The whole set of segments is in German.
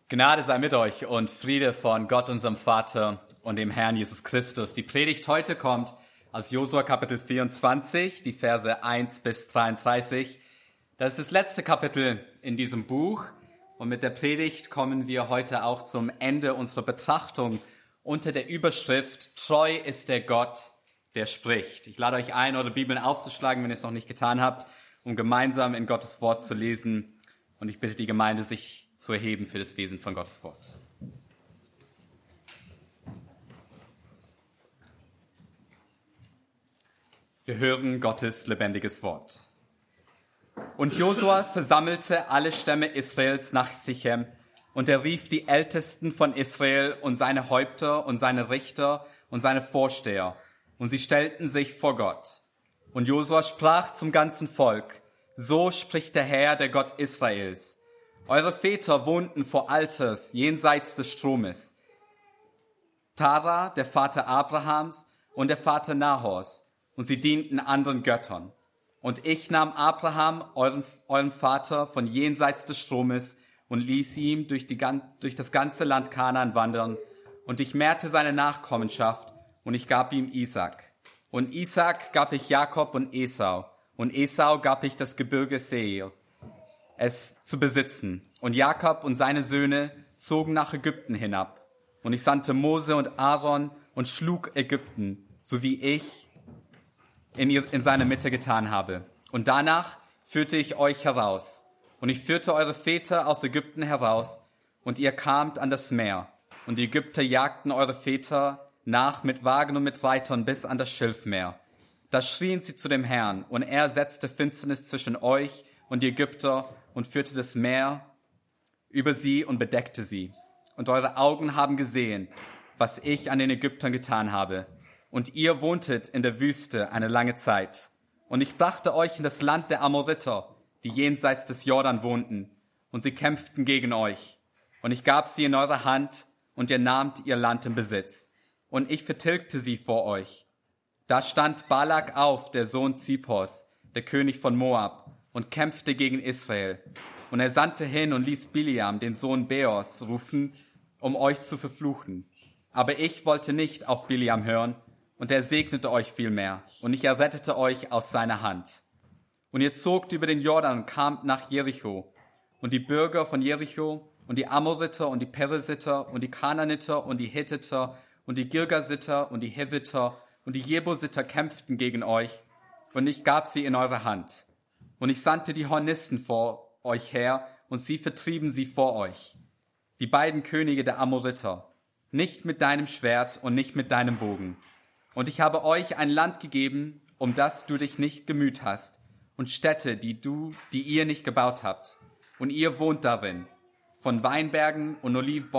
Gnade sei mit euch und Friede von Gott, unserem Vater und dem Herrn Jesus Christus. Die Predigt heute kommt aus Josua Kapitel 24, die Verse 1 bis 33. Das ist das letzte Kapitel in diesem Buch und mit der Predigt kommen wir heute auch zum Ende unserer Betrachtung unter der Überschrift Treu ist der Gott, der spricht. Ich lade euch ein, eure Bibeln aufzuschlagen, wenn ihr es noch nicht getan habt, um gemeinsam in Gottes Wort zu lesen. Und ich bitte die Gemeinde, sich zu erheben für das Lesen von Gottes Wort. Wir hören Gottes lebendiges Wort. Und Josua versammelte alle Stämme Israels nach Sichem, und er rief die Ältesten von Israel und seine Häupter und seine Richter und seine Vorsteher, und sie stellten sich vor Gott. Und Josua sprach zum ganzen Volk: So spricht der Herr, der Gott Israels: Eure Väter wohnten vor Alters jenseits des Stromes. Tara, der Vater Abrahams, und der Vater Nahors, und sie dienten anderen Göttern. Und ich nahm Abraham, euren Vater, von jenseits des Stromes und ließ ihn durch das ganze Land Kanaan wandern. Und ich mehrte seine Nachkommenschaft, und ich gab ihm Isaak. Und Isaak gab ich Jakob und Esau. Und Esau gab ich das Gebirge Seir, es zu besitzen. Und Jakob und seine Söhne zogen nach Ägypten hinab. Und ich sandte Mose und Aaron und schlug Ägypten, so wie ich in seiner Mitte getan habe. Und danach führte ich euch heraus. Und ich führte eure Väter aus Ägypten heraus, und ihr kamt an das Meer. Und die Ägypter jagten eure Väter nach mit Wagen und mit Reitern bis an das Schilfmeer. Da schrien sie zu dem Herrn, und er setzte Finsternis zwischen euch und die Ägypter und führte das Meer über sie und bedeckte sie. Und eure Augen haben gesehen, was ich an den Ägyptern getan habe. Und ihr wohntet in der Wüste eine lange Zeit. Und ich brachte euch in das Land der Amoriter, die jenseits des Jordan wohnten. Und sie kämpften gegen euch. Und ich gab sie in eure Hand, und ihr nahmt ihr Land in Besitz. Und ich vertilgte sie vor euch. Da stand Balak auf, der Sohn Zippors, der König von Moab, und kämpfte gegen Israel. Und er sandte hin und ließ Biliam, den Sohn Beors, rufen, um euch zu verfluchen. Aber ich wollte nicht auf Biliam hören, und er segnete euch vielmehr, und ich errettete euch aus seiner Hand. Und ihr zogt über den Jordan und kamt nach Jericho. Und die Bürger von Jericho und die Amoriter und die Perisiter und die Kanaaniter und die Hethiter und die Girgasiter und die Heviter und die Jebusiter kämpften gegen euch, und ich gab sie in eure Hand. Und ich sandte die Hornisten vor euch her, und sie vertrieben sie vor euch. Die beiden Könige der Amoriter, nicht mit deinem Schwert und nicht mit deinem Bogen. Und ich habe euch ein Land gegeben, um das du dich nicht gemüht hast, und Städte, die ihr nicht gebaut habt. Und ihr wohnt darin. Von Weinbergen und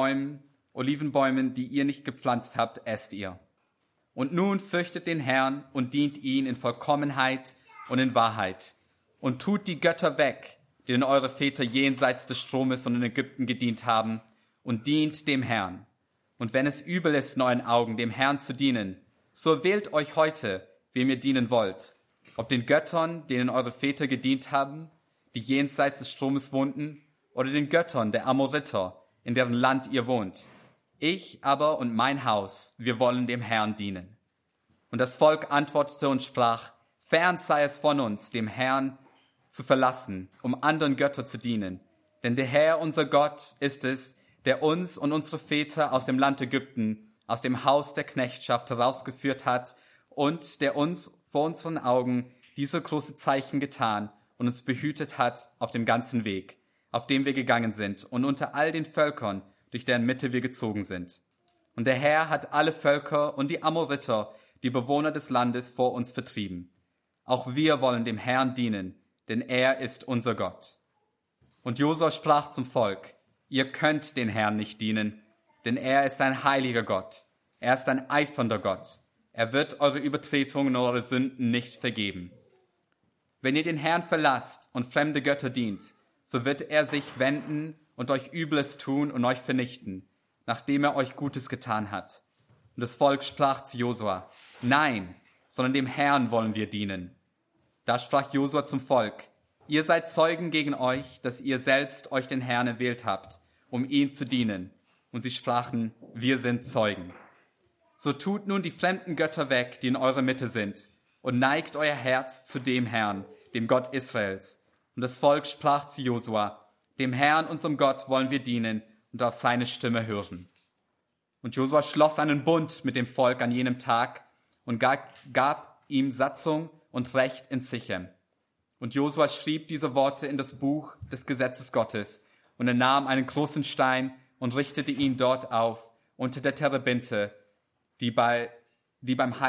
Olivenbäumen, die ihr nicht gepflanzt habt, esst ihr. Und nun fürchtet den Herrn und dient ihn in Vollkommenheit und in Wahrheit. Und tut die Götter weg, denen eure Väter jenseits des Stromes und in Ägypten gedient haben, und dient dem Herrn. Und wenn es übel ist in euren Augen, dem Herrn zu dienen, so wählt euch heute, wem ihr dienen wollt. Ob den Göttern, denen eure Väter gedient haben, die jenseits des Stromes wohnten, oder den Göttern der Amoriter, in deren Land ihr wohnt. Ich aber und mein Haus, wir wollen dem Herrn dienen. Und das Volk antwortete und sprach: Fern sei es von uns, dem Herrn zu verlassen, um anderen Götter zu dienen. Denn der Herr, unser Gott, ist es, der uns und unsere Väter aus dem Land Ägypten, aus dem Haus der Knechtschaft herausgeführt hat und der uns vor unseren Augen diese große Zeichen getan und uns behütet hat auf dem ganzen Weg, auf dem wir gegangen sind und unter all den Völkern, durch deren Mitte wir gezogen sind. Und der Herr hat alle Völker und die Amoriter, die Bewohner des Landes, vor uns vertrieben. Auch wir wollen dem Herrn dienen, denn er ist unser Gott. Und Josua sprach zum Volk: Ihr könnt den Herrn nicht dienen, denn er ist ein heiliger Gott. Er ist ein eifernder Gott. Er wird eure Übertretungen und eure Sünden nicht vergeben. Wenn ihr den Herrn verlasst und fremde Götter dient, so wird er sich wenden und euch Übles tun und euch vernichten, nachdem er euch Gutes getan hat. Und das Volk sprach zu Josua: Nein, sondern dem Herrn wollen wir dienen. Da sprach Josua zum Volk: Ihr seid Zeugen gegen euch, dass ihr selbst euch den Herrn erwählt habt um ihm zu dienen. Und sie sprachen, wir sind Zeugen. So tut nun die fremden Götter weg, die in eurer Mitte sind, und neigt euer Herz zu dem Herrn, dem Gott Israels. Und das Volk sprach zu Josua, dem Herrn, unserem Gott, wollen wir dienen und auf seine Stimme hören. Und Josua schloss einen Bund mit dem Volk an jenem Tag und gab ihm Satzung und Recht in Sichem. Und Josua schrieb diese Worte in das Buch des Gesetzes Gottes, und er nahm einen großen Stein und richtete ihn dort auf, unter der Terebinte, die beim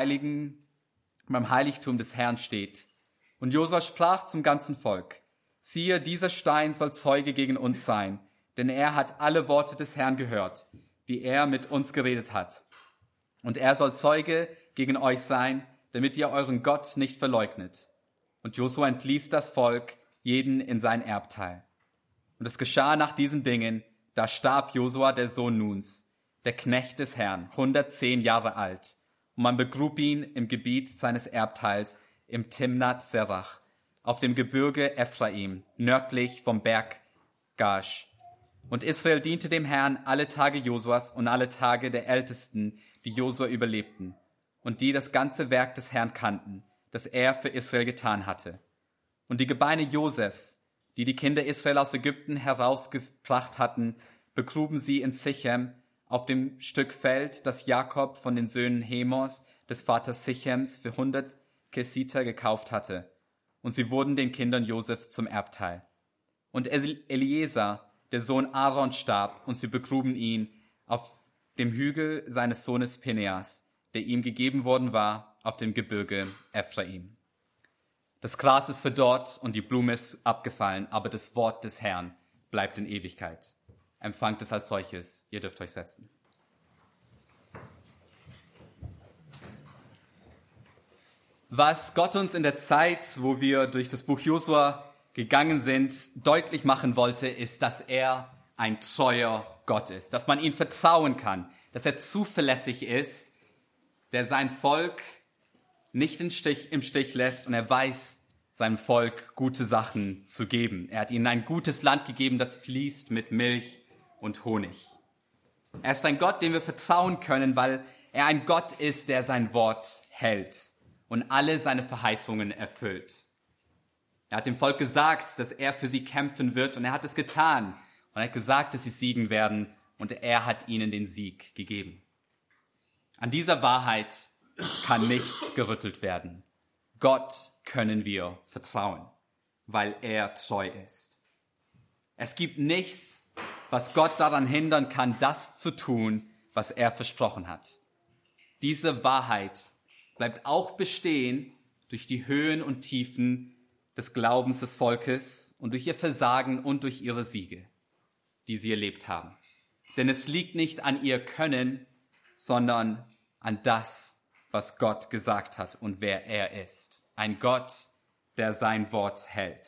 Heiligtum des Herrn steht. Und Josua sprach zum ganzen Volk, siehe, dieser Stein soll Zeuge gegen uns sein, denn er hat alle Worte des Herrn gehört, die er mit uns geredet hat. Und er soll Zeuge gegen euch sein, damit ihr euren Gott nicht verleugnet. Und Josua entließ das Volk, jeden in sein Erbteil. Und es geschah nach diesen Dingen, da starb Josua, der Sohn Nuns, der Knecht des Herrn, 110 Jahre alt. Und man begrub ihn im Gebiet seines Erbteils im Timnat Serach, auf dem Gebirge Ephraim, nördlich vom Berg Gash. Und Israel diente dem Herrn alle Tage Josuas und alle Tage der Ältesten, die Josua überlebten, und die das ganze Werk des Herrn kannten, das er für Israel getan hatte. Und die Gebeine Josefs, die die Kinder Israel aus Ägypten herausgebracht hatten, begruben sie in Sichem auf dem Stück Feld, das Jakob von den Söhnen Hemos, des Vaters Sichems, für 100 Kesiter gekauft hatte. Und sie wurden den Kindern Josefs zum Erbteil. Und Eliezer, der Sohn Aaron, starb, und sie begruben ihn auf dem Hügel seines Sohnes Pineas, der ihm gegeben worden war, auf dem Gebirge Ephraim. Das Gras ist verdorrt und die Blume ist abgefallen, aber das Wort des Herrn bleibt in Ewigkeit. Empfangt es als solches. Ihr dürft euch setzen. Was Gott uns in der Zeit, wo wir durch das Buch Josua gegangen sind, deutlich machen wollte, ist, dass er ein treuer Gott ist, dass man ihm vertrauen kann, dass er zuverlässig ist, der sein Volk nicht im Stich lässt, und er weiß, seinem Volk gute Sachen zu geben. Er hat ihnen ein gutes Land gegeben, das fließt mit Milch und Honig. Er ist ein Gott, dem wir vertrauen können, weil er ein Gott ist, der sein Wort hält und alle seine Verheißungen erfüllt. Er hat dem Volk gesagt, dass er für sie kämpfen wird, und er hat es getan. Und er hat gesagt, dass sie siegen werden, und er hat ihnen den Sieg gegeben. An dieser Wahrheit kann nichts gerüttelt werden. Gott können wir vertrauen, weil er treu ist. Es gibt nichts, was Gott daran hindern kann, das zu tun, was er versprochen hat. Diese Wahrheit bleibt auch bestehen durch die Höhen und Tiefen des Glaubens des Volkes und durch ihr Versagen und durch ihre Siege, die sie erlebt haben. Denn es liegt nicht an ihr Können, sondern an das, was Gott gesagt hat und wer er ist. Ein Gott, der sein Wort hält.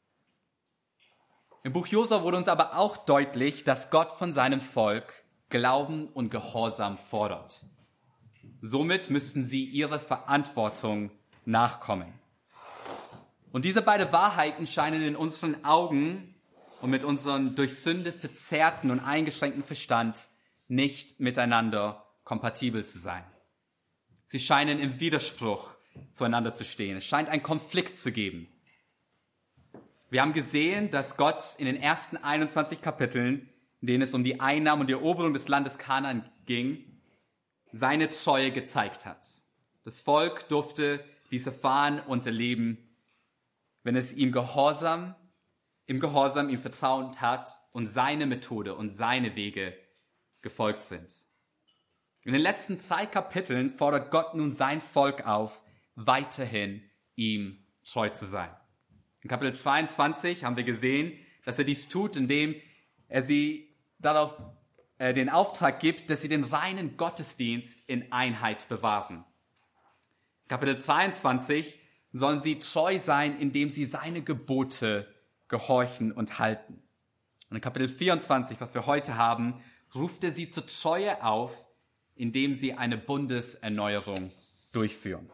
Im Buch Josua wurde uns aber auch deutlich, dass Gott von seinem Volk Glauben und Gehorsam fordert. Somit müssten sie ihrer Verantwortung nachkommen. Und diese beiden Wahrheiten scheinen in unseren Augen und mit unserem durch Sünde verzerrten und eingeschränkten Verstand nicht miteinander kompatibel zu sein. Sie scheinen im Widerspruch zueinander zu stehen. Es scheint einen Konflikt zu geben. Wir haben gesehen, dass Gott in den ersten 21 Kapiteln, in denen es um die Einnahme und die Eroberung des Landes Kanaan ging, seine Treue gezeigt hat. Das Volk durfte dies erfahren und erleben, wenn es im Gehorsam ihm vertraut hat und seine Methode und seine Wege gefolgt sind. In den letzten 3 Kapiteln fordert Gott nun sein Volk auf, weiterhin ihm treu zu sein. In Kapitel 22 haben wir gesehen, dass er dies tut, indem er sie darauf den Auftrag gibt, dass sie den reinen Gottesdienst in Einheit bewahren. In Kapitel 23 sollen sie treu sein, indem sie seine Gebote gehorchen und halten. Und in Kapitel 24, was wir heute haben, ruft er sie zur Treue auf, indem sie eine Bundeserneuerung durchführen.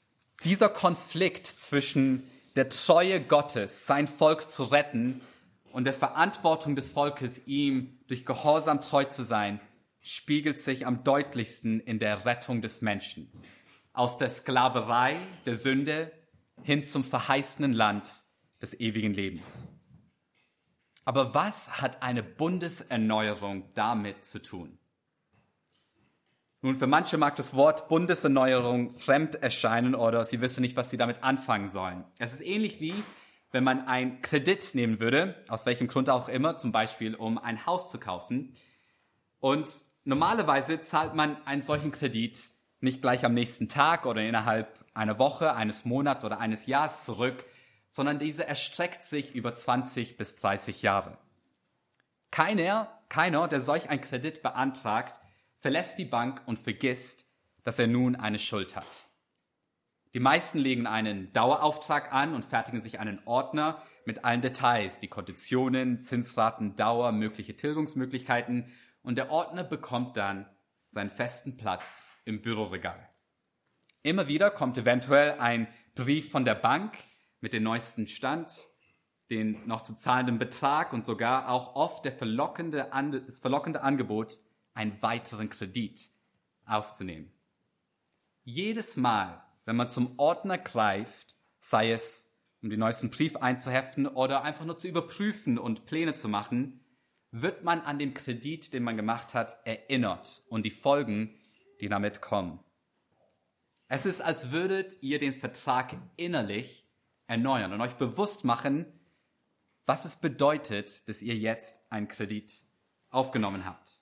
Dieser Konflikt zwischen der Treue Gottes, sein Volk zu retten, und der Verantwortung des Volkes, ihm durch Gehorsam treu zu sein, spiegelt sich am deutlichsten in der Rettung des Menschen. Aus der Sklaverei, der Sünde, hin zum verheißenen Land des ewigen Lebens. Aber was hat eine Bundeserneuerung damit zu tun? Nun, für manche mag das Wort Bundeserneuerung fremd erscheinen oder sie wissen nicht, was sie damit anfangen sollen. Es ist ähnlich wie, wenn man einen Kredit nehmen würde, aus welchem Grund auch immer, zum Beispiel um ein Haus zu kaufen. Und normalerweise zahlt man einen solchen Kredit nicht gleich am nächsten Tag oder innerhalb einer Woche, eines Monats oder eines Jahres zurück, sondern dieser erstreckt sich über 20 bis 30 Jahre. Keiner, der solch einen Kredit beantragt, verlässt die Bank und vergisst, dass er nun eine Schuld hat. Die meisten legen einen Dauerauftrag an und fertigen sich einen Ordner mit allen Details, die Konditionen, Zinsraten, Dauer, mögliche Tilgungsmöglichkeiten, und der Ordner bekommt dann seinen festen Platz im Büroregal. Immer wieder kommt eventuell ein Brief von der Bank mit dem neuesten Stand, den noch zu zahlenden Betrag und sogar auch oft das verlockende Angebot, einen weiteren Kredit aufzunehmen. Jedes Mal, wenn man zum Ordner greift, sei es, um den neuesten Brief einzuheften oder einfach nur zu überprüfen und Pläne zu machen, wird man an den Kredit, den man gemacht hat, erinnert und die Folgen, die damit kommen. Es ist, als würdet ihr den Vertrag innerlich erneuern und euch bewusst machen, was es bedeutet, dass ihr jetzt einen Kredit aufgenommen habt.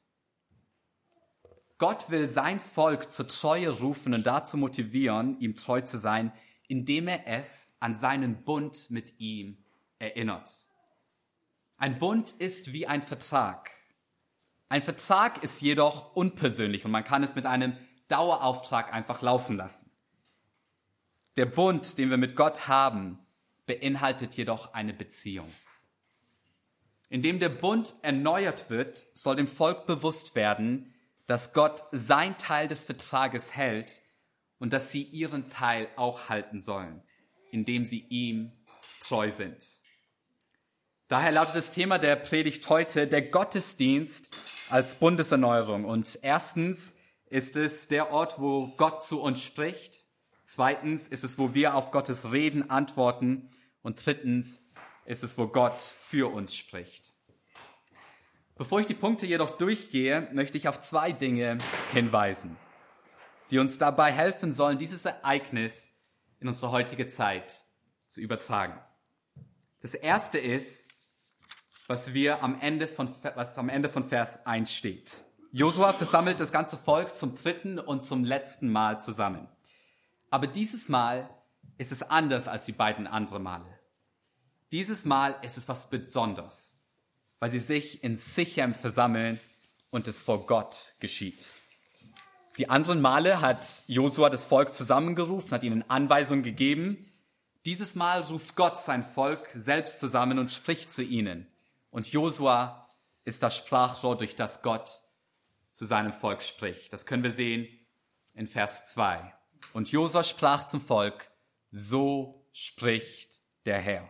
Gott will sein Volk zur Treue rufen und dazu motivieren, ihm treu zu sein, indem er es an seinen Bund mit ihm erinnert. Ein Bund ist wie ein Vertrag. Ein Vertrag ist jedoch unpersönlich und man kann es mit einem Dauerauftrag einfach laufen lassen. Der Bund, den wir mit Gott haben, beinhaltet jedoch eine Beziehung. Indem der Bund erneuert wird, soll dem Volk bewusst werden, dass Gott sein Teil des Vertrages hält und dass sie ihren Teil auch halten sollen, indem sie ihm treu sind. Daher lautet das Thema der Predigt heute der Gottesdienst als Bundeserneuerung. Und erstens ist es der Ort, wo Gott zu uns spricht. Zweitens ist es, wo wir auf Gottes Reden antworten. Und drittens ist es, wo Gott für uns spricht. Bevor ich die Punkte jedoch durchgehe, möchte ich auf zwei Dinge hinweisen, die uns dabei helfen sollen, dieses Ereignis in unsere heutige Zeit zu übertragen. Das erste ist, was am Ende von Vers 1 steht. Josua versammelt das ganze Volk zum dritten und zum letzten Mal zusammen. Aber dieses Mal ist es anders als die beiden anderen Male. Dieses Mal ist es was Besonderes, weil sie sich in Sichem versammeln und es vor Gott geschieht. Die anderen Male hat Josua das Volk zusammengerufen, hat ihnen Anweisungen gegeben. Dieses Mal ruft Gott sein Volk selbst zusammen und spricht zu ihnen. Und Josua ist das Sprachrohr, durch das Gott zu seinem Volk spricht. Das können wir sehen in Vers 2. Und Josua sprach zum Volk: So spricht der Herr.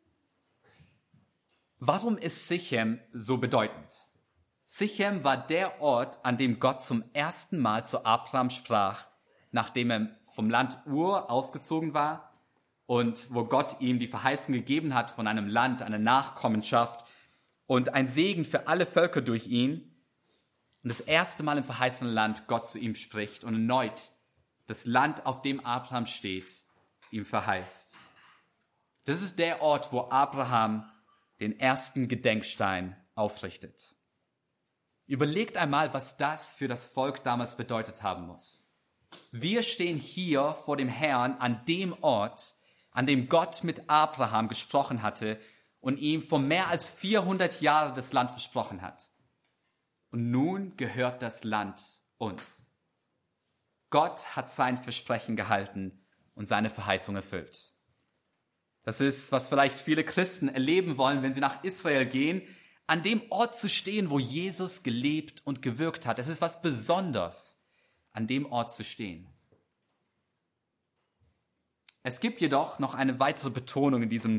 Warum ist Sichem so bedeutend? Sichem war der Ort, an dem Gott zum ersten Mal zu Abraham sprach, nachdem er vom Land Ur ausgezogen war und wo Gott ihm die Verheißung gegeben hat von einem Land, einer Nachkommenschaft und ein Segen für alle Völker durch ihn. Und das erste Mal im verheißenen Land Gott zu ihm spricht und erneut das Land, auf dem Abraham steht, ihm verheißt. Das ist der Ort, wo Abraham den ersten Gedenkstein aufrichtet. Überlegt einmal, was das für das Volk damals bedeutet haben muss. Wir stehen hier vor dem Herrn an dem Ort, an dem Gott mit Abraham gesprochen hatte und ihm vor mehr als 400 Jahren das Land versprochen hat. Und nun gehört das Land uns. Gott hat sein Versprechen gehalten und seine Verheißung erfüllt. Das ist, was vielleicht viele Christen erleben wollen, wenn sie nach Israel gehen, an dem Ort zu stehen, wo Jesus gelebt und gewirkt hat. Es ist was Besonderes, an dem Ort zu stehen. Es gibt jedoch noch eine weitere Betonung in diesem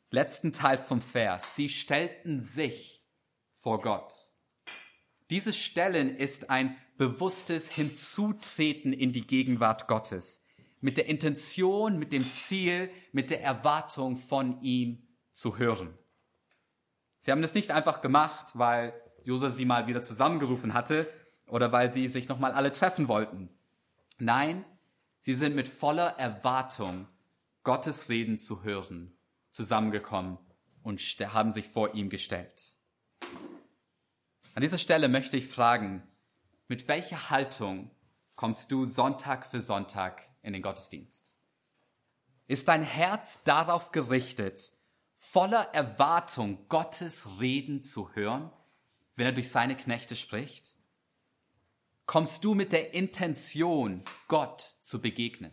letzten Teil vom Vers. Sie stellten sich vor Gott. Dieses Stellen ist ein bewusstes Hinzutreten in die Gegenwart Gottes, mit der Intention, mit dem Ziel, mit der Erwartung von ihm zu hören. Sie haben das nicht einfach gemacht, weil Josua sie mal wieder zusammengerufen hatte oder weil sie sich nochmal alle treffen wollten. Nein, sie sind mit voller Erwartung, Gottes Reden zu hören, zusammengekommen und haben sich vor ihm gestellt. An dieser Stelle möchte ich fragen, mit welcher Haltung kommst du Sonntag für Sonntag in den Gottesdienst? Ist dein Herz darauf gerichtet, voller Erwartung Gottes Reden zu hören, wenn er durch seine Knechte spricht? Kommst du mit der Intention, Gott zu begegnen?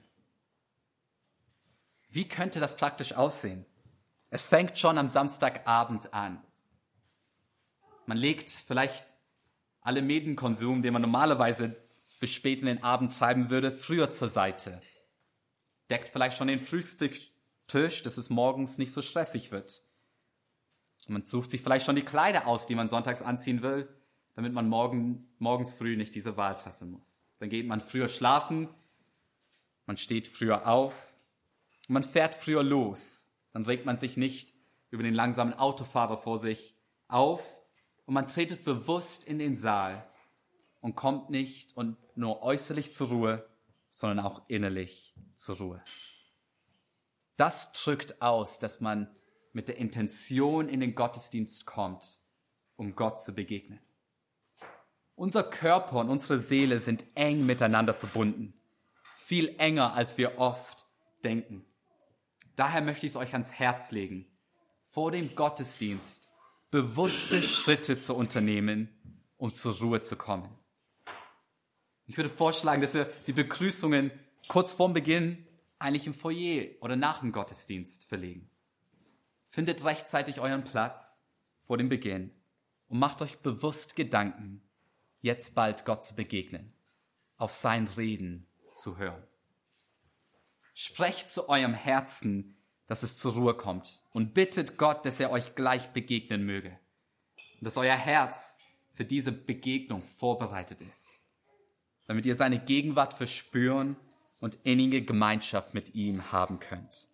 Wie könnte das praktisch aussehen? Es fängt schon am Samstagabend an. Man legt vielleicht alle Medienkonsum, den man normalerweise bis spät in den Abend treiben würde, früher zur Seite. Deckt vielleicht schon den Frühstückstisch, dass es morgens nicht so stressig wird. Und man sucht sich vielleicht schon die Kleider aus, die man sonntags anziehen will, damit man morgens früh nicht diese Wahl treffen muss. Dann geht man früher schlafen, man steht früher auf und man fährt früher los. Dann regt man sich nicht über den langsamen Autofahrer vor sich auf und man tretet bewusst in den Saal und kommt nicht und nur äußerlich zur Ruhe, sondern auch innerlich zur Ruhe. Das drückt aus, dass man mit der Intention in den Gottesdienst kommt, um Gott zu begegnen. Unser Körper und unsere Seele sind eng miteinander verbunden, viel enger, als wir oft denken. Daher möchte ich es euch ans Herz legen, vor dem Gottesdienst bewusste Schritte zu unternehmen, um zur Ruhe zu kommen. Ich würde vorschlagen, dass wir die Begrüßungen kurz vorm Beginn eigentlich im Foyer oder nach dem Gottesdienst verlegen. Findet rechtzeitig euren Platz vor dem Beginn und macht euch bewusst Gedanken, jetzt bald Gott zu begegnen, auf sein Reden zu hören. Sprecht zu eurem Herzen, dass es zur Ruhe kommt und bittet Gott, dass er euch gleich begegnen möge und dass euer Herz für diese Begegnung vorbereitet ist, damit ihr seine Gegenwart verspüren und innige Gemeinschaft mit ihm haben könnt.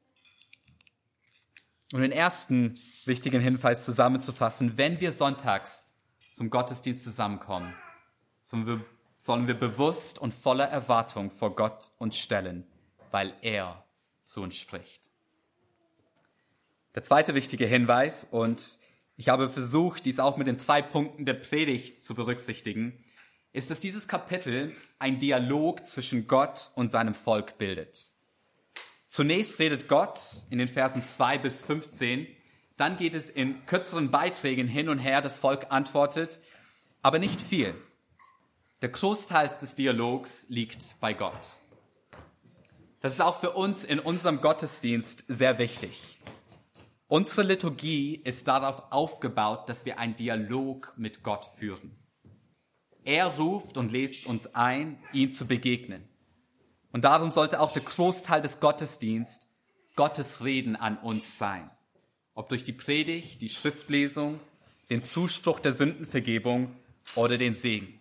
Um den ersten wichtigen Hinweis zusammenzufassen: Wenn wir sonntags zum Gottesdienst zusammenkommen, sollen wir bewusst und voller Erwartung vor Gott uns stellen, weil er zu uns spricht. Der zweite wichtige Hinweis, und ich habe versucht, dies auch mit den 3 Punkten der Predigt zu berücksichtigen, ist, dass dieses Kapitel ein Dialog zwischen Gott und seinem Volk bildet. Zunächst redet Gott in den Versen 2 bis 15, dann geht es in kürzeren Beiträgen hin und her, das Volk antwortet, aber nicht viel. Der Großteil des Dialogs liegt bei Gott. Das ist auch für uns in unserem Gottesdienst sehr wichtig. Unsere Liturgie ist darauf aufgebaut, dass wir einen Dialog mit Gott führen. Er ruft und lädt uns ein, ihm zu begegnen. Und darum sollte auch der Großteil des Gottesdienstes Gottes Reden an uns sein. Ob durch die Predigt, die Schriftlesung, den Zuspruch der Sündenvergebung oder den Segen.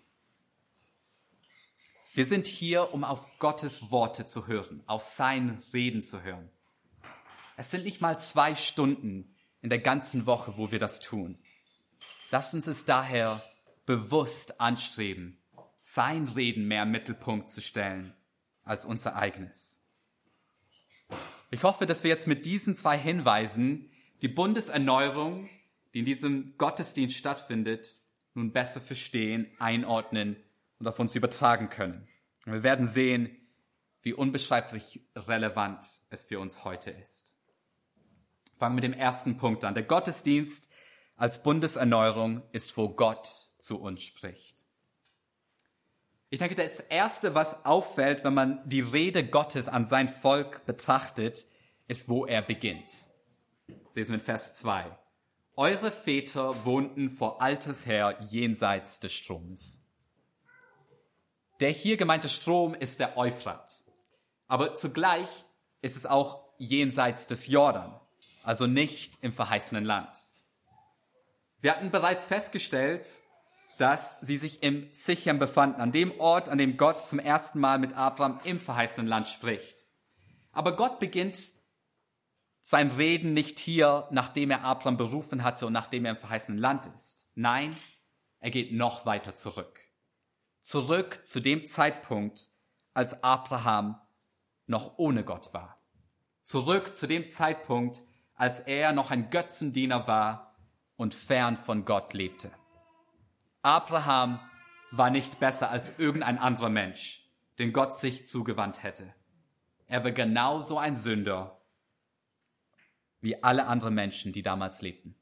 Wir sind hier, um auf Gottes Worte zu hören, auf sein Reden zu hören. Es sind nicht mal 2 Stunden in der ganzen Woche, wo wir das tun. Lasst uns es daher bewusst anstreben, sein Reden mehr im Mittelpunkt zu stellen als unser eigenes. Ich hoffe, dass wir jetzt mit diesen 2 Hinweisen die Bundeserneuerung, die in diesem Gottesdienst stattfindet, nun besser verstehen, einordnen und auf uns übertragen können. Und wir werden sehen, wie unbeschreiblich relevant es für uns heute ist. Fangen wir mit dem ersten Punkt an. Der Gottesdienst als Bundeserneuerung ist, wo Gott zu uns spricht. Ich denke, das Erste, was auffällt, wenn man die Rede Gottes an sein Volk betrachtet, ist, wo er beginnt. Das lesen wir in Vers 2. Eure Väter wohnten vor alters her jenseits des Stromes. Der hier gemeinte Strom ist der Euphrat. Aber zugleich ist es auch jenseits des Jordan. also nicht im verheißenen Land. Wir hatten bereits festgestellt, dass sie sich im Sichem befanden, an dem Ort, an dem Gott zum ersten Mal mit Abraham im verheißenen Land spricht. Aber Gott beginnt sein Reden nicht hier, nachdem er Abraham berufen hatte und nachdem er im verheißenen Land ist. Nein, er geht noch weiter zurück. Zurück zu dem Zeitpunkt, als Abraham noch ohne Gott war. Zurück zu dem Zeitpunkt, als er noch ein Götzendiener war und fern von Gott lebte. Abraham war nicht besser als irgendein anderer Mensch, den Gott sich zugewandt hätte. Er war genauso ein Sünder wie alle anderen Menschen, die damals lebten.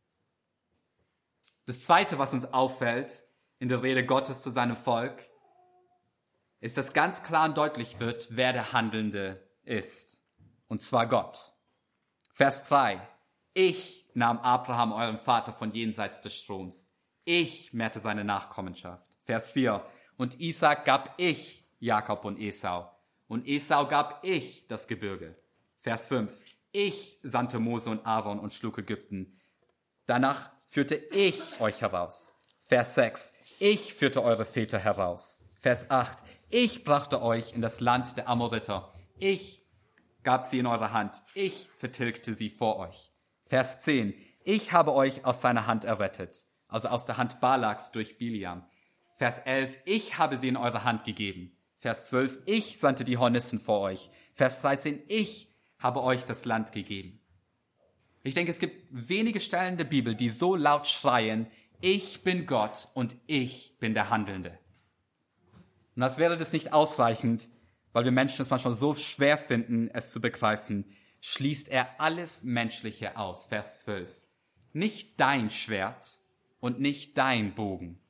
Das Zweite, was uns auffällt in der Rede Gottes zu seinem Volk, ist, dass ganz klar und deutlich wird, wer der Handelnde ist. Und zwar Gott. Vers 3. Ich nahm Abraham, euren Vater, von jenseits des Stroms. Ich mehrte seine Nachkommenschaft. Vers 4. Und Isaak gab ich Jakob und Esau. Und Esau gab ich das Gebirge. Vers 5. Ich sandte Mose und Aaron und schlug Ägypten. Danach führte ich euch heraus. Vers 6. Ich führte eure Väter heraus. Vers 8. Ich brachte euch in das Land der Amoriter. Ich gab sie in eure Hand. Ich vertilgte sie vor euch. Vers 10. Ich habe euch aus seiner Hand errettet, also aus der Hand Balaks durch Biliam. Vers 11. Ich habe sie in eure Hand gegeben. Vers 12. Ich sandte die Hornissen vor euch. Vers 13. Ich habe euch das Land gegeben. Ich denke, es gibt wenige Stellen der Bibel, die so laut schreien, ich bin Gott und ich bin der Handelnde. Und als wäre das nicht ausreichend, weil wir Menschen es manchmal so schwer finden, es zu begreifen, schließt er alles Menschliche aus. Vers 12. Nicht dein Schwert und nicht dein Bogen.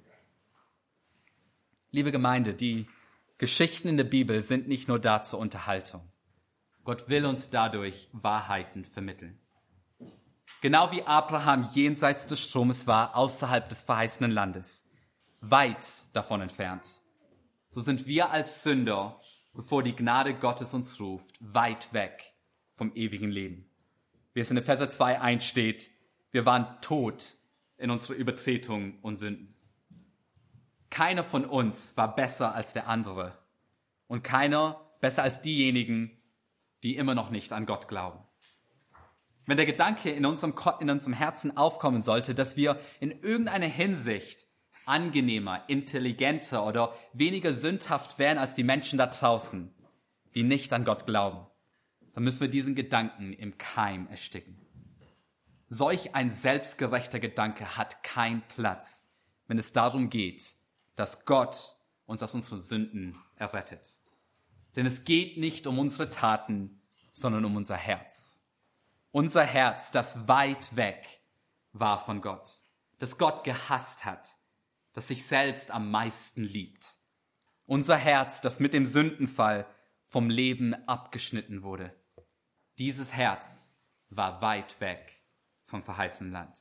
Liebe Gemeinde, die Geschichten in der Bibel sind nicht nur da zur Unterhaltung. Gott will uns dadurch Wahrheiten vermitteln. Genau wie Abraham jenseits des Stromes war, außerhalb des verheißenen Landes, weit davon entfernt, so sind wir als Sünder, bevor die Gnade Gottes uns ruft, weit weg vom ewigen Leben. Wie es in Epheser 2,1 steht, wir waren tot in unserer Übertretung und Sünden. Keiner von uns war besser als der andere und keiner besser als diejenigen, die immer noch nicht an Gott glauben. Wenn der Gedanke in unserem Herzen aufkommen sollte, dass wir in irgendeiner Hinsicht angenehmer, intelligenter oder weniger sündhaft wären als die Menschen da draußen, die nicht an Gott glauben, dann müssen wir diesen Gedanken im Keim ersticken. Solch ein selbstgerechter Gedanke hat keinen Platz, wenn es darum geht, dass Gott uns aus unseren Sünden errettet. Denn es geht nicht um unsere Taten, sondern um unser Herz. Unser Herz, das weit weg war von Gott, das Gott gehasst hat, das sich selbst am meisten liebt. Unser Herz, das mit dem Sündenfall vom Leben abgeschnitten wurde. Dieses Herz war weit weg vom verheißenen Land.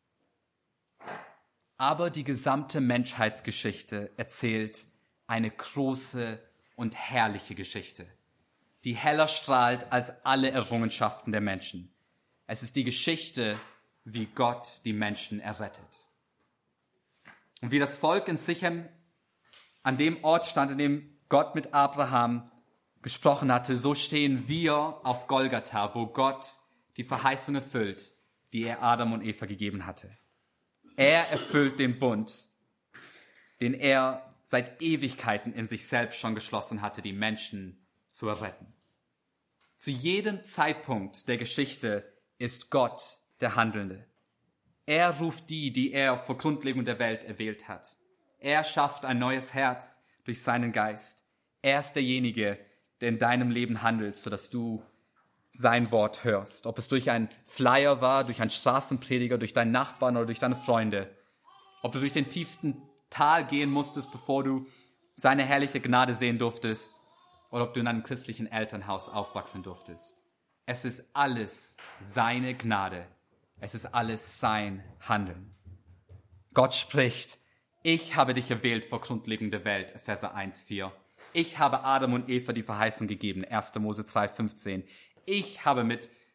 Aber die gesamte Menschheitsgeschichte erzählt eine große und herrliche Geschichte, die heller strahlt als alle Errungenschaften der Menschen. Es ist die Geschichte, wie Gott die Menschen errettet. Und wie das Volk in Sichem an dem Ort stand, in dem Gott mit Abraham gesprochen hatte, so stehen wir auf Golgatha, wo Gott die Verheißung erfüllt, die er Adam und Eva gegeben hatte. Er erfüllt den Bund, den er seit Ewigkeiten in sich selbst schon geschlossen hatte, die Menschen zu erretten. Zu jedem Zeitpunkt der Geschichte ist Gott der Handelnde. Er ruft die er vor Grundlegung der Welt erwählt hat. Er schafft ein neues Herz durch seinen Geist. Er ist derjenige, der in deinem Leben handelt, sodass du sein Wort hörst. Ob es durch einen Flyer war, durch einen Straßenprediger, durch deinen Nachbarn oder durch deine Freunde. Ob du durch den tiefsten Tal gehen musstest, bevor du seine herrliche Gnade sehen durftest. Oder ob du in einem christlichen Elternhaus aufwachsen durftest. Es ist alles seine Gnade. Es ist alles sein Handeln. Gott spricht, ich habe dich erwählt vor Grundlegung der Welt, Epheser 1,4. Ich habe Adam und Eva die Verheißung gegeben, 1. Mose 3,15. Ich habe mit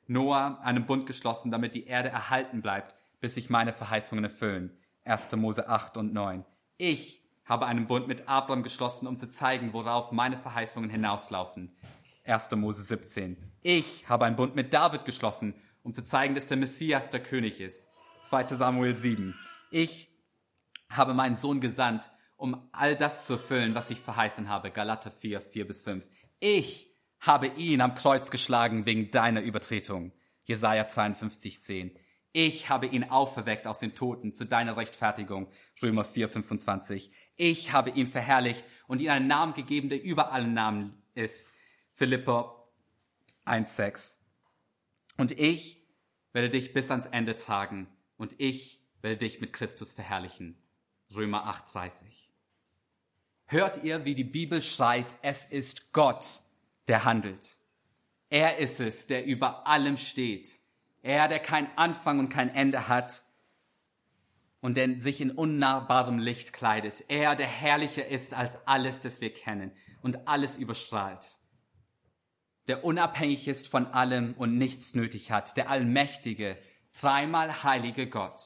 Noah einen Bund geschlossen, damit die Erde erhalten bleibt, bis sich meine Verheißungen erfüllen. 1. Mose 8 und 9. Ich habe einen Bund mit Abraham geschlossen, um zu zeigen, worauf meine Verheißungen hinauslaufen. 1. Mose 17. Ich habe einen Bund mit David geschlossen, um zu zeigen, dass der Messias der König ist. 2. Samuel 7. Ich habe meinen Sohn gesandt, um all das zu erfüllen, was ich verheißen habe. Galater 4, 4-5. Ich habe ihn am Kreuz geschlagen wegen deiner Übertretung. Jesaja 53,10. Ich habe ihn auferweckt aus den Toten zu deiner Rechtfertigung. Römer 4,25. Ich habe ihn verherrlicht und ihm einen Namen gegeben, der über allen Namen ist. Philipper 1,6. Und ich werde dich bis ans Ende tragen und ich werde dich mit Christus verherrlichen. Römer 8,30. Hört ihr, wie die Bibel schreit, es ist Gott, der handelt. Er ist es, der über allem steht. Er, der kein Anfang und kein Ende hat und der sich in unnahbarem Licht kleidet. Er, der herrlicher ist als alles, das wir kennen und alles überstrahlt. Der unabhängig ist von allem und nichts nötig hat. Der allmächtige, dreimal heilige Gott.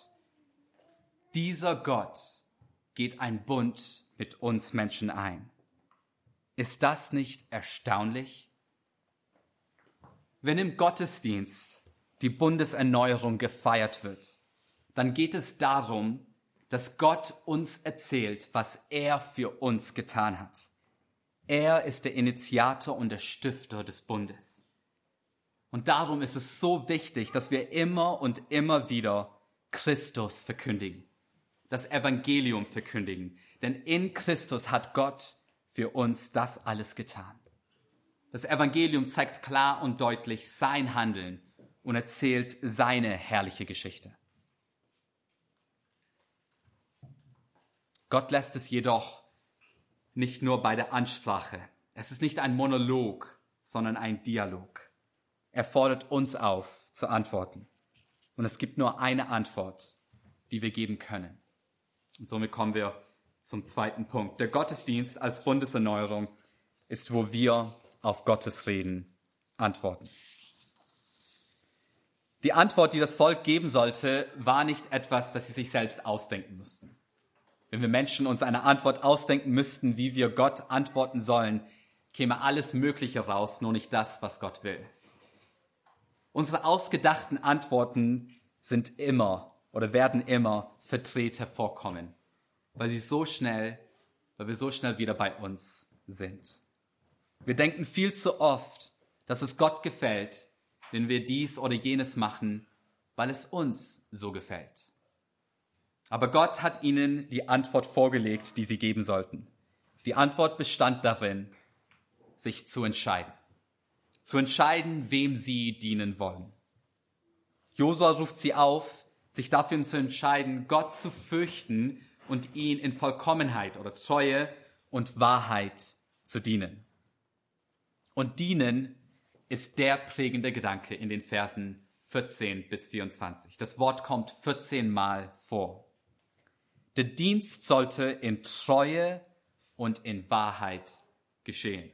Dieser Gott geht ein Bund mit uns Menschen ein. Ist das nicht erstaunlich? Wenn im Gottesdienst die Bundeserneuerung gefeiert wird, dann geht es darum, dass Gott uns erzählt, was er für uns getan hat. Er ist der Initiator und der Stifter des Bundes. Und darum ist es so wichtig, dass wir immer und immer wieder Christus verkündigen, das Evangelium verkündigen. Denn in Christus hat Gott für uns das alles getan. Das Evangelium zeigt klar und deutlich sein Handeln und erzählt seine herrliche Geschichte. Gott lässt es jedoch nicht nur bei der Ansprache. Es ist nicht ein Monolog, sondern ein Dialog. Er fordert uns auf, zu antworten. Und es gibt nur eine Antwort, die wir geben können. Und somit kommen wir zum zweiten Punkt. Der Gottesdienst als Bundeserneuerung ist, wo wir auf Gottes Reden antworten. Die Antwort, die das Volk geben sollte, war nicht etwas, das sie sich selbst ausdenken mussten. Wenn wir Menschen uns eine Antwort ausdenken müssten, wie wir Gott antworten sollen, käme alles Mögliche raus, nur nicht das, was Gott will. Unsere ausgedachten Antworten sind immer oder werden immer verdreht hervorkommen, weil wir so schnell wieder bei uns sind. Wir denken viel zu oft, dass es Gott gefällt, wenn wir dies oder jenes machen, weil es uns so gefällt. Aber Gott hat ihnen die Antwort vorgelegt, die sie geben sollten. Die Antwort bestand darin, sich zu entscheiden. Zu entscheiden, wem sie dienen wollen. Josua ruft sie auf, sich dafür zu entscheiden, Gott zu fürchten und ihn in Vollkommenheit oder Treue und Wahrheit zu dienen. Und dienen ist der prägende Gedanke in den Versen 14 bis 24. Das Wort kommt 14 Mal vor. Der Dienst sollte in Treue und in Wahrheit geschehen.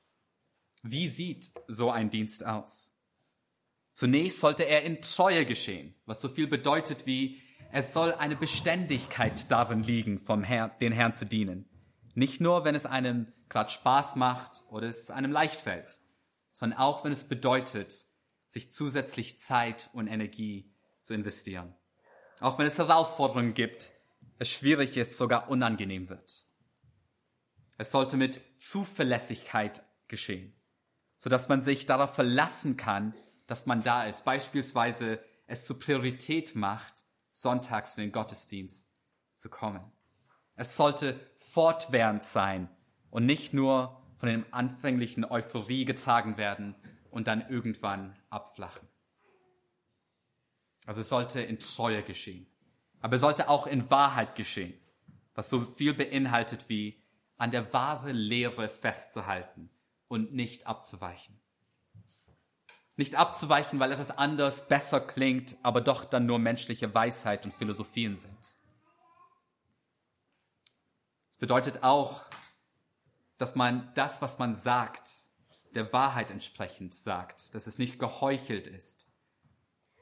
Wie sieht so ein Dienst aus? Zunächst sollte er in Treue geschehen, was so viel bedeutet wie, es soll eine Beständigkeit darin liegen, den Herrn zu dienen. Nicht nur, wenn es einem gerade Spaß macht oder es einem leicht fällt, sondern auch, wenn es bedeutet, sich zusätzlich Zeit und Energie zu investieren. Auch wenn es Herausforderungen gibt, es schwierig ist, sogar unangenehm wird. Es sollte mit Zuverlässigkeit geschehen, sodass man sich darauf verlassen kann, dass man da ist. Beispielsweise es zur Priorität macht, sonntags in den Gottesdienst zu kommen. Es sollte fortwährend sein und nicht nur von dem anfänglichen Euphorie getragen werden und dann irgendwann abflachen. Also es sollte in Treue geschehen. Aber es sollte auch in Wahrheit geschehen, was so viel beinhaltet wie an der wahren Lehre festzuhalten und nicht abzuweichen. Nicht abzuweichen, weil etwas anders besser klingt, aber doch dann nur menschliche Weisheit und Philosophien sind. Es bedeutet auch, dass man das, was man sagt, der Wahrheit entsprechend sagt, dass es nicht geheuchelt ist,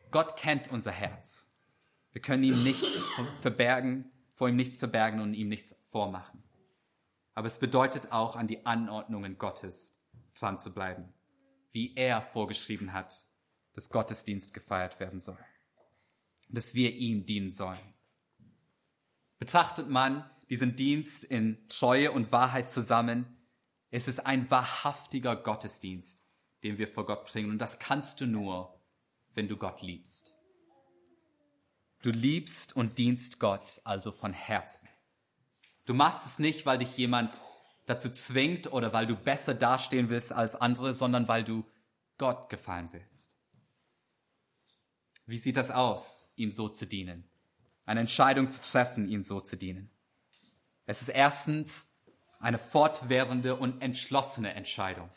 Gott kennt unser Herz. Wir können ihm nichts verbergen, vor ihm nichts verbergen und ihm nichts vormachen. Aber es bedeutet auch, an die Anordnungen Gottes dran zu bleiben, wie er vorgeschrieben hat, dass Gottesdienst gefeiert werden soll, dass wir ihm dienen sollen. Betrachtet man diesen Dienst in Treue und Wahrheit zusammen, es ist ein wahrhaftiger Gottesdienst, den wir vor Gott bringen. Und das kannst du nur, wenn du Gott liebst. Du liebst und dienst Gott also von Herzen. Du machst es nicht, weil dich jemand dazu zwingt oder weil du besser dastehen willst als andere, sondern weil du Gott gefallen willst. Wie sieht das aus, ihm so zu dienen? Eine Entscheidung zu treffen, ihm so zu dienen. Es ist erstens eine fortwährende und entschlossene Entscheidung.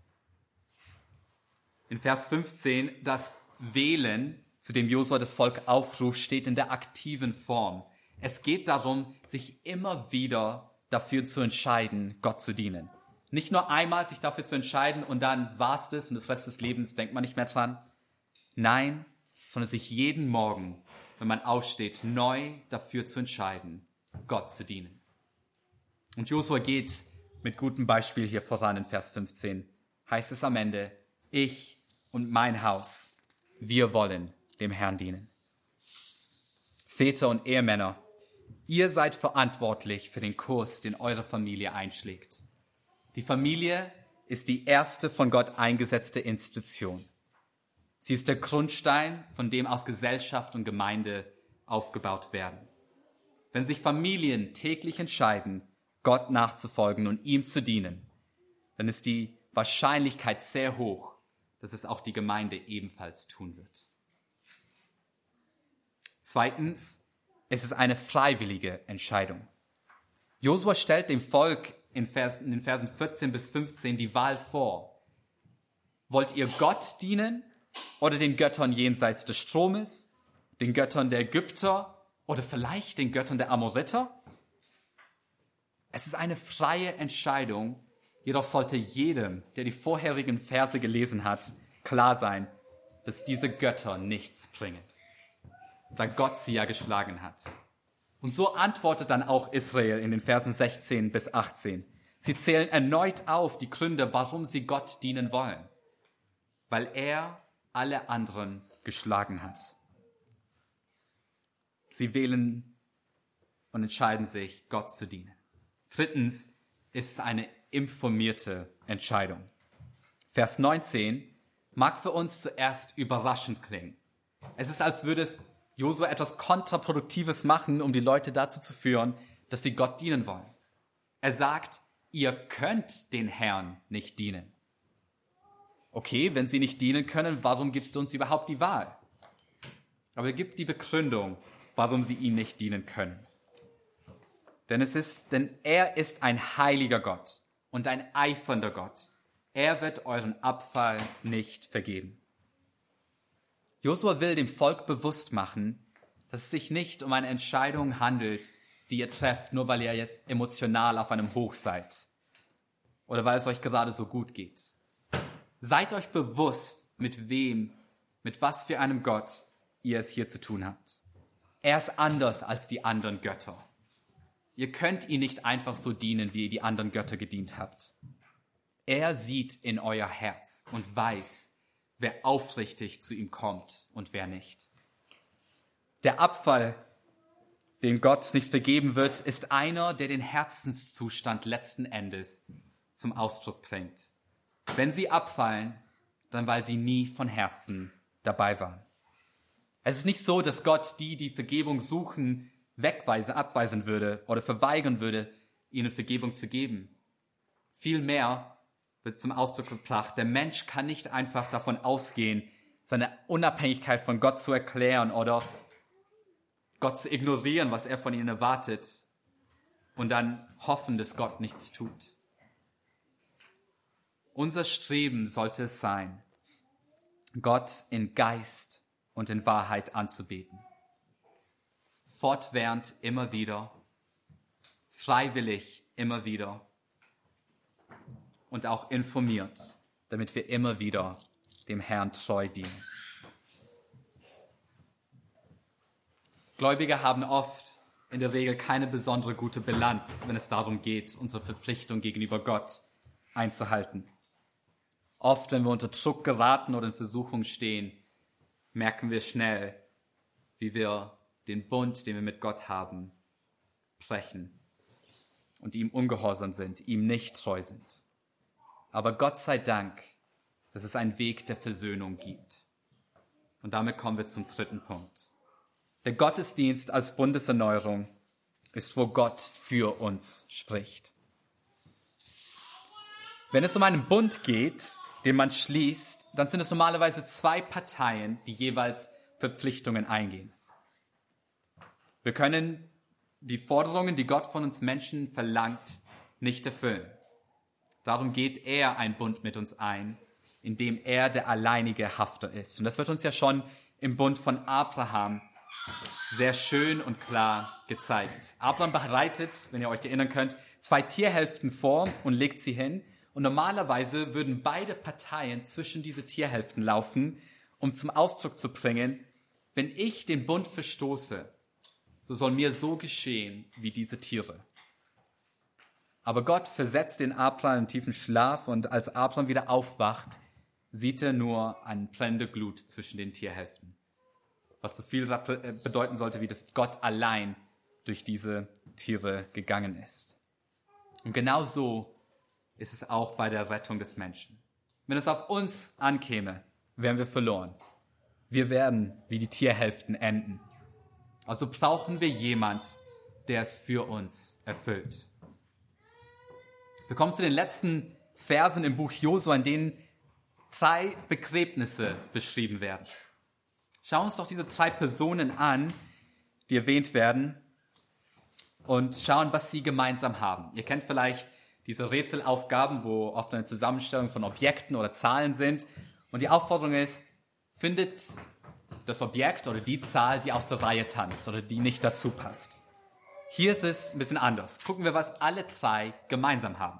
In Vers 15, das Wählen, zu dem Josua das Volk aufruft, steht in der aktiven Form. Es geht darum, sich immer wieder dafür zu entscheiden, Gott zu dienen. Nicht nur einmal sich dafür zu entscheiden und dann war's das und das Rest des Lebens denkt man nicht mehr dran. Nein, sondern sich jeden Morgen, wenn man aufsteht, neu dafür zu entscheiden, Gott zu dienen. Und Josua geht mit gutem Beispiel hier voran in Vers 15. Heißt es am Ende, ich und mein Haus, wir wollen dem Herrn dienen. Väter und Ehemänner, ihr seid verantwortlich für den Kurs, den eure Familie einschlägt. Die Familie ist die erste von Gott eingesetzte Institution. Sie ist der Grundstein, von dem aus Gesellschaft und Gemeinde aufgebaut werden. Wenn sich Familien täglich entscheiden, Gott nachzufolgen und ihm zu dienen, dann ist die Wahrscheinlichkeit sehr hoch, dass es auch die Gemeinde ebenfalls tun wird. Zweitens, es ist eine freiwillige Entscheidung. Josua stellt dem Volk in den Versen 14 bis 15 die Wahl vor. Wollt ihr Gott dienen oder den Göttern jenseits des Stromes, den Göttern der Ägypter oder vielleicht den Göttern der Amoriter? Es ist eine freie Entscheidung, jedoch sollte jedem, der die vorherigen Verse gelesen hat, klar sein, dass diese Götter nichts bringen, da Gott sie ja geschlagen hat. Und so antwortet dann auch Israel in den Versen 16 bis 18. Sie zählen erneut auf die Gründe, warum sie Gott dienen wollen, weil er alle anderen geschlagen hat. Sie wählen und entscheiden sich, Gott zu dienen. Drittens ist es eine informierte Entscheidung. Vers 19 mag für uns zuerst überraschend klingen. Es ist, als würde es Josua etwas Kontraproduktives machen, um die Leute dazu zu führen, dass sie Gott dienen wollen. Er sagt, ihr könnt den Herrn nicht dienen. Okay, wenn sie nicht dienen können, warum gibst du uns überhaupt die Wahl? Aber er gibt die Begründung, warum sie ihm nicht dienen können. Denn er ist ein heiliger Gott und ein eifernder Gott. Er wird euren Abfall nicht vergeben. Josua will dem Volk bewusst machen, dass es sich nicht um eine Entscheidung handelt, die ihr trefft, nur weil ihr jetzt emotional auf einem Hoch seid oder weil es euch gerade so gut geht. Seid euch bewusst, mit was für einem Gott ihr es hier zu tun habt. Er ist anders als die anderen Götter. Ihr könnt ihn nicht einfach so dienen, wie ihr die anderen Götter gedient habt. Er sieht in euer Herz und weiß, wer aufrichtig zu ihm kommt und wer nicht. Der Abfall, den Gott nicht vergeben wird, ist einer, der den Herzenszustand letzten Endes zum Ausdruck bringt. Wenn sie abfallen, dann weil sie nie von Herzen dabei waren. Es ist nicht so, dass Gott die Vergebung suchen, abweisen würde oder verweigern würde, ihnen Vergebung zu geben. Vielmehr wird zum Ausdruck gebracht, der Mensch kann nicht einfach davon ausgehen, seine Unabhängigkeit von Gott zu erklären oder Gott zu ignorieren, was er von ihnen erwartet und dann hoffen, dass Gott nichts tut. Unser Streben sollte es sein, Gott in Geist und in Wahrheit anzubeten. Fortwährend immer wieder, freiwillig immer wieder und auch informiert, damit wir immer wieder dem Herrn treu dienen. Gläubige haben oft in der Regel keine besondere gute Bilanz, wenn es darum geht, unsere Verpflichtung gegenüber Gott einzuhalten. Oft, wenn wir unter Druck geraten oder in Versuchung stehen, merken wir schnell, wie wir den Bund, den wir mit Gott haben, brechen und ihm ungehorsam sind, ihm nicht treu sind. Aber Gott sei Dank, dass es einen Weg der Versöhnung gibt. Und damit kommen wir zum dritten Punkt. Der Gottesdienst als Bundeserneuerung ist, wo Gott für uns spricht. Wenn es um einen Bund geht, den man schließt, dann sind es normalerweise zwei Parteien, die jeweils Verpflichtungen eingehen. Wir können die Forderungen, die Gott von uns Menschen verlangt, nicht erfüllen. Darum geht er einen Bund mit uns ein, in dem er der alleinige Hafter ist. Und das wird uns ja schon im Bund von Abraham sehr schön und klar gezeigt. Abraham bereitet, wenn ihr euch erinnern könnt, 2 Tierhälften vor und legt sie hin. Und normalerweise würden beide Parteien zwischen diese Tierhälften laufen, um zum Ausdruck zu bringen, wenn ich den Bund verstoße, so soll mir so geschehen wie diese Tiere. Aber Gott versetzt den Abraham in tiefen Schlaf und als Abraham wieder aufwacht, sieht er nur eine brennende Glut zwischen den Tierhälften. Was so viel bedeuten sollte, wie dass Gott allein durch diese Tiere gegangen ist. Und genau so ist es auch bei der Rettung des Menschen. Wenn es auf uns ankäme, wären wir verloren. Wir werden wie die Tierhälften enden. Also brauchen wir jemand, der es für uns erfüllt. Wir kommen zu den letzten Versen im Buch Josua, in denen 3 Begräbnisse beschrieben werden. Schauen wir uns doch diese 3 Personen an, die erwähnt werden, und schauen, was sie gemeinsam haben. Ihr kennt vielleicht diese Rätselaufgaben, wo oft eine Zusammenstellung von Objekten oder Zahlen sind. Und die Aufforderung ist, findet das Objekt oder die Zahl, die aus der Reihe tanzt oder die nicht dazu passt. Hier ist es ein bisschen anders. Gucken wir, was alle 3 gemeinsam haben.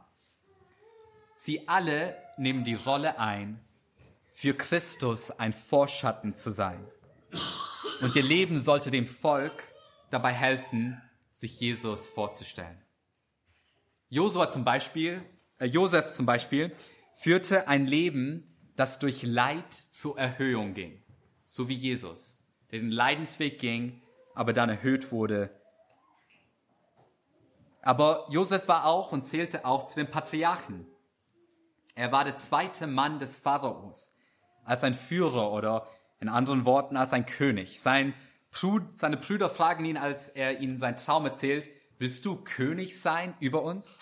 Sie alle nehmen die Rolle ein, für Christus ein Vorschatten zu sein. Und ihr Leben sollte dem Volk dabei helfen, sich Jesus vorzustellen. Josef zum Beispiel, führte ein Leben, das durch Leid zur Erhöhung ging. So wie Jesus, der den Leidensweg ging, aber dann erhöht wurde. Aber Josef war auch und zählte auch zu den Patriarchen. Er war der 2. Mann des Pharaos, als ein Führer oder in anderen Worten als ein König. Seine Brüder fragen ihn, als er ihnen seinen Traum erzählt, willst du König sein über uns?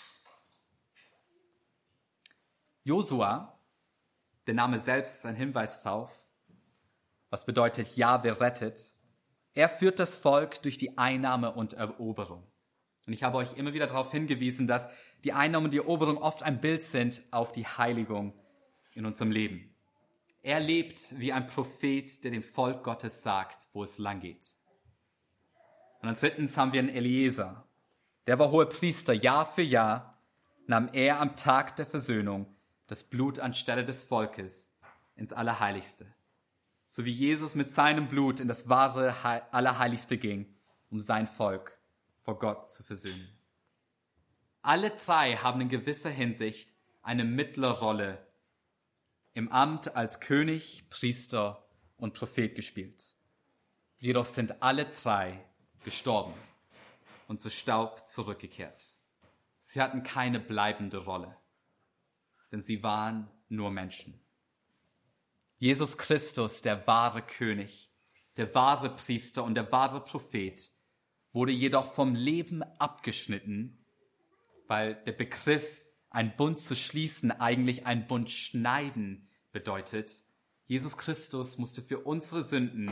Josua, der Name selbst ist ein Hinweis darauf, was bedeutet Jahwe rettet. Er führt das Volk durch die Einnahme und Eroberung. Und ich habe euch immer wieder darauf hingewiesen, dass die Einnahme und die Eroberung oft ein Bild sind auf die Heiligung in unserem Leben. Er lebt wie ein Prophet, der dem Volk Gottes sagt, wo es lang geht. Und dann 3. haben wir einen Eliezer. Der war Hohepriester. Jahr für Jahr nahm er am Tag der Versöhnung das Blut anstelle des Volkes ins Allerheiligste. So wie Jesus mit seinem Blut in das wahre Allerheiligste ging, um sein Volk vor Gott zu versöhnen. Alle 3 haben in gewisser Hinsicht eine Mittlerrolle im Amt als König, Priester und Prophet gespielt. Jedoch sind alle 3 gestorben und zu Staub zurückgekehrt. Sie hatten keine bleibende Rolle, denn sie waren nur Menschen. Jesus Christus, der wahre König, der wahre Priester und der wahre Prophet, wurde jedoch vom Leben abgeschnitten, weil der Begriff, einen Bund zu schließen, eigentlich einen Bund schneiden bedeutet. Jesus Christus musste für unsere Sünden,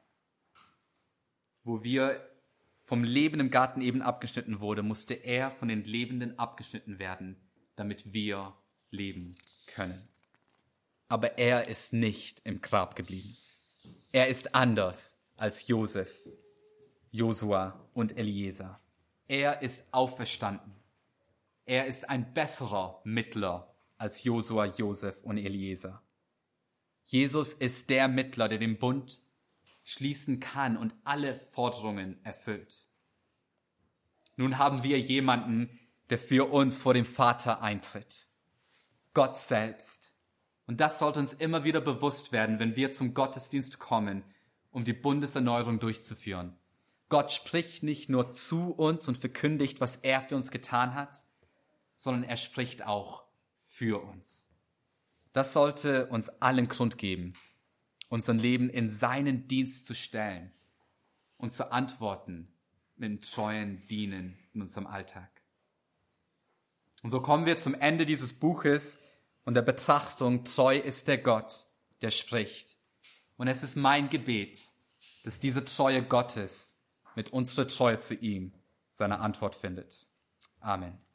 wo wir vom Leben im Garten Eden abgeschnitten wurde, musste er von den Lebenden abgeschnitten werden, damit wir leben können. Aber er ist nicht im Grab geblieben. Er ist anders als Josef, Josua und Eliezer. Er ist auferstanden. Er ist ein besserer Mittler als Josua, Josef und Eliezer. Jesus ist der Mittler, der den Bund schließen kann und alle Forderungen erfüllt. Nun haben wir jemanden, der für uns vor dem Vater eintritt. Gott selbst. Und das sollte uns immer wieder bewusst werden, wenn wir zum Gottesdienst kommen, um die Bundeserneuerung durchzuführen. Gott spricht nicht nur zu uns und verkündigt, was er für uns getan hat, sondern er spricht auch für uns. Das sollte uns allen Grund geben, unser Leben in seinen Dienst zu stellen und zu antworten mit einem treuen Dienen in unserem Alltag. Und so kommen wir zum Ende dieses Buches und der Betrachtung, treu ist der Gott, der spricht. Und es ist mein Gebet, dass diese Treue Gottes mit unserer Treue zu ihm seine Antwort findet. Amen.